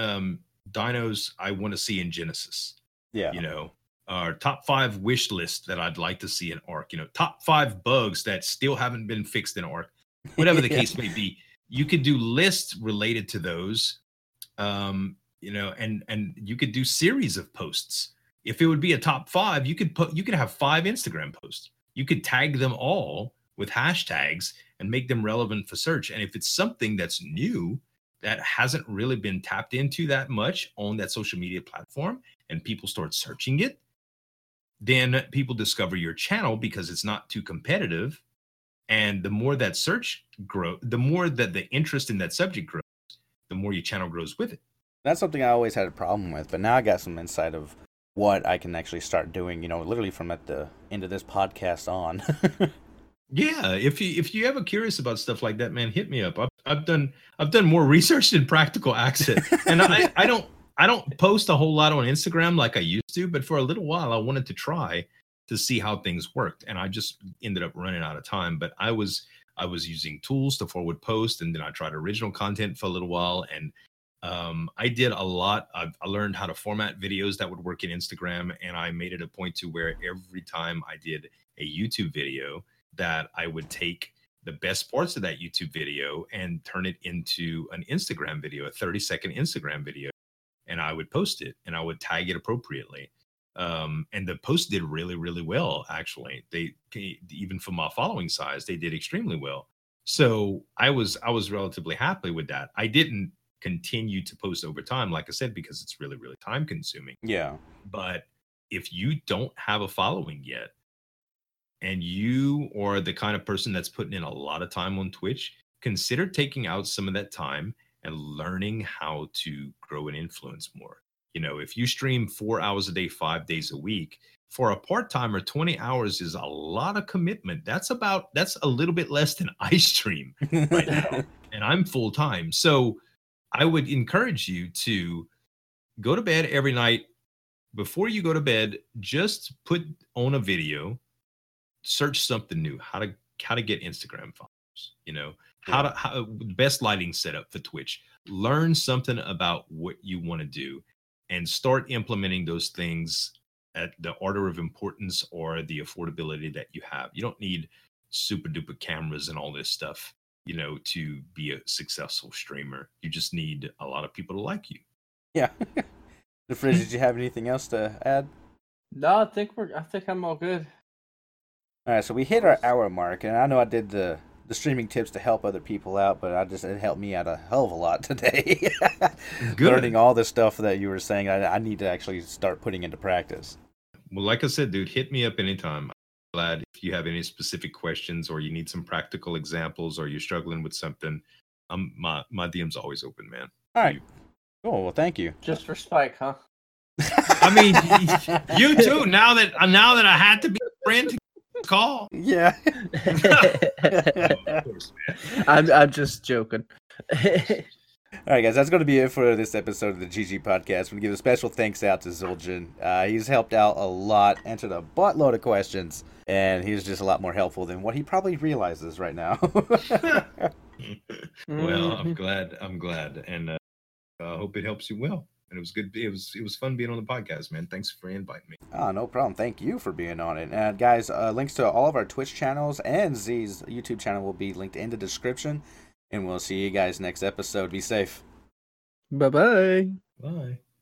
dinos I want to see in Genesis. Yeah. Or top 5 wish list that I'd like to see in ARC. Top 5 bugs that still haven't been fixed in ARC. Whatever the case may be, you could do lists related to those. And you could do series of posts. If it would be a top 5, you could have 5 Instagram posts. You could tag them all with hashtags and make them relevant for search. And if it's something that's new that hasn't really been tapped into that much on that social media platform, and people start searching it, then people discover your channel because it's not too competitive. And the more that search grows, the more that the interest in that subject grows, the more your channel grows with it. That's something I always had a problem with, but now I got some insight of what I can actually start doing, literally from at the end of this podcast on. Yeah, if you ever curious about stuff like that, man, hit me up. I've done more research than practical access, and I don't post a whole lot on Instagram like I used to, but for a little while I wanted to try to see how things worked, and I just ended up running out of time. But I was using tools to forward post, and then I tried original content for a little while, and I did a lot. I learned how to format videos that would work in Instagram, and I made it a point to where every time I did a YouTube video, that I would take the best parts of that YouTube video and turn it into an Instagram video, a 30-second Instagram video, and I would post it and I would tag it appropriately. And the post did really, really well. Actually, they, even for my following size, they did extremely well. So I was relatively happy with that. I didn't continue to post over time, like I said, because it's really, really time consuming. Yeah. But if you don't have a following yet, and you are the kind of person that's putting in a lot of time on Twitch, consider taking out some of that time and learning how to grow and influence more. You know, if you stream 4 hours a day, 5 days a week, for a part-timer, 20 hours is a lot of commitment. That's a little bit less than I stream right now. And I'm full-time. So I would encourage you to go to bed every night. Before you go to bed, just put on a video, search something new, how to get Instagram followers, you know, how best lighting setup for Twitch. Learn something about what you want to do and start implementing those things at the order of importance or the affordability that you have. You don't need super duper cameras and all this stuff, you know, to be a successful streamer. You just need a lot of people to like you. Yeah. The Frizz, did you have anything else to add? No, I think I'm all good. All right, so we hit our hour mark, and I know I did the streaming tips to help other people out, but it helped me out a hell of a lot today. Good. Learning all the stuff that you were saying, I need to actually start putting into practice. Well, like I said, dude, hit me up anytime. I'm glad if you have any specific questions or you need some practical examples or you're struggling with something. My DM's always open, man. All right. Cool. Well, thank you. Just for Spike, huh? I mean, you too. Now that I had to be a friend to call. Yeah. Of course, man. I'm just joking. All right, guys, that's going to be it for this episode of the GG Podcast. I'm going to give a special thanks out to Zul'jin. He's helped out a lot, answered a buttload of questions, and he's just a lot more helpful than what he probably realizes right now. Well, I'm glad, and I hope it helps you well. And it was good. It was fun being on the podcast, man. Thanks for inviting me. Oh, no problem. Thank you for being on it. And guys, links to all of our Twitch channels and Z's YouTube channel will be linked in the description. And we'll see you guys next episode. Be safe. Bye-bye. Bye.